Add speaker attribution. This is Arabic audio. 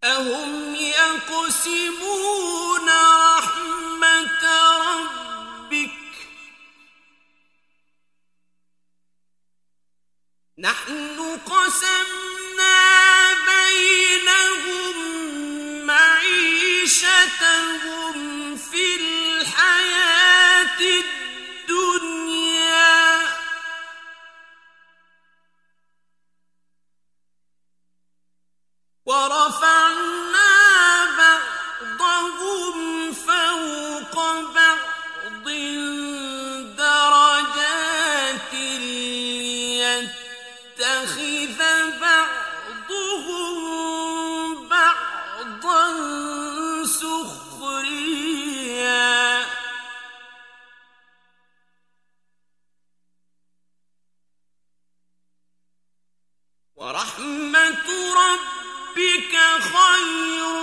Speaker 1: أهم يقسمون رحمة ربك نحن قسمنا بينهم معيشتهم في الحياة الدنيا ورفعنا بعضهم فوق بعض درجات ليتخذ بعضهم بعضا سخريا ورحمة ربك خير